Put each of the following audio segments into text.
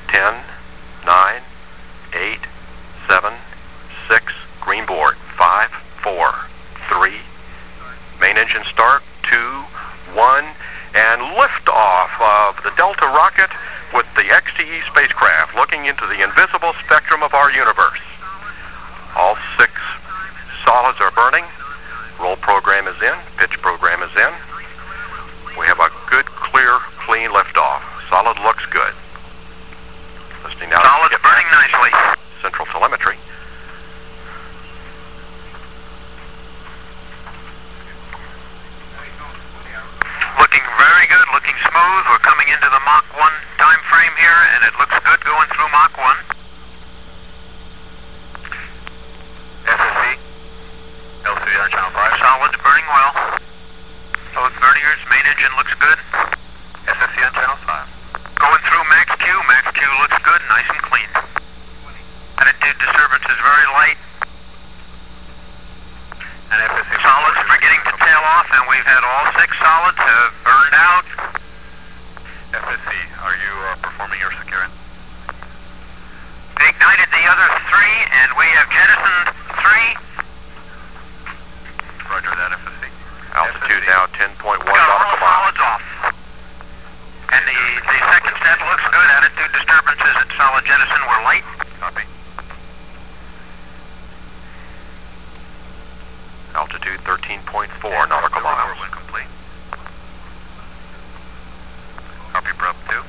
10, 9, 8, 7, 6, green board, 5, 4, 3, main engine start, 2, 1, and liftoff of the Delta rocket with the XTE spacecraft looking into the invisible spectrum of our universe. All 6 solids are burning. Roll program is in. Pitch program is in. We have a good, clear, clean liftoff. Solid looks good. Listening now. Solid's burning nicely. Central telemetry. Looking very good, looking smooth. We're coming into the Mach 1 time frame here, and it looks good going through Mach 1. SSC, L3 on channel 5. Solid's burning well. Both verniers, main engine looks good. SSC on channel 5. Going through Max Q. Max Q looks good, nice and clean. Attitude disturbance is very light. And SSC solids are beginning to tail off, and we've had all 6 solids have burned out. FSC, are you performing your security? They ignited the other 3, and we have jettisoned 3. Roger that, FSC. Altitude now 10.1 Got all nautical miles. solids off. And the second set looks good. Attitude disturbances at solid jettison were light. Copy. Altitude 13.4 nautical miles. When complete. Copy, Prop 2.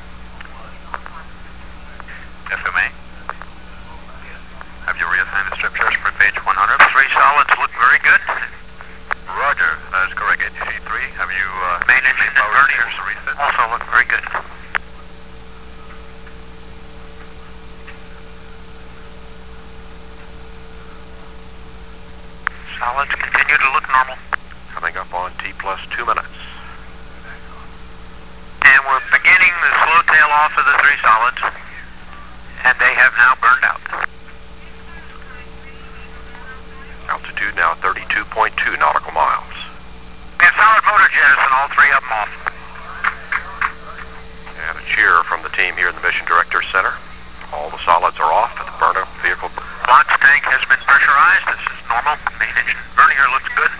FMA. Have you reassigned the strip charts for page 100? 3 solids look very good. Roger, that is correct. ATC 3, have you Main engine and verniers reset? also look very good. Solids continue to look normal. Coming up on T plus 2 minutes. And we're beginning the slow tail off of the 3 solids, and they have now burned out. Altitude now 32.2 nautical miles. And solid motor jettison, all 3 of them off. And a cheer from the team here in the Mission Director Center. All the solids are off at the burner vehicle. LOX tank has been pressurized. This is normal. Main engine vernier looks good.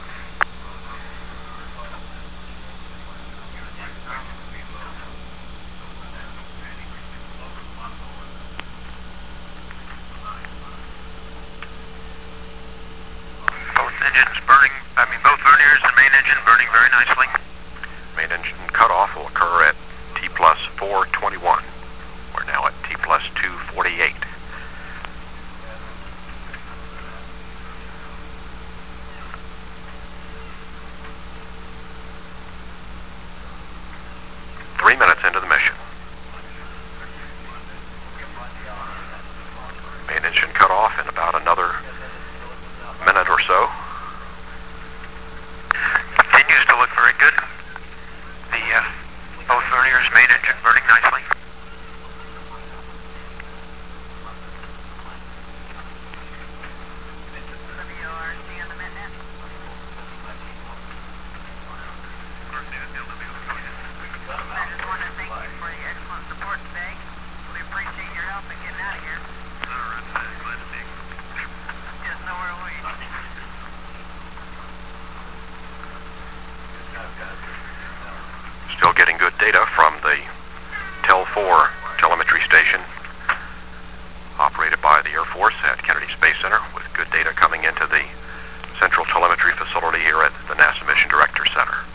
Both verniers and main engine burning very nicely. Main engine cutoff will occur at T plus 421. We're now at T plus 248. Minutes into the mission. Main engine cut off in about another minute or so. Continues to look very good. Both verniers, main engine burning nicely. Still getting good data from the TEL 4 telemetry station operated by the Air Force at Kennedy Space Center, with good data coming into the central telemetry facility here at the NASA Mission Director Center.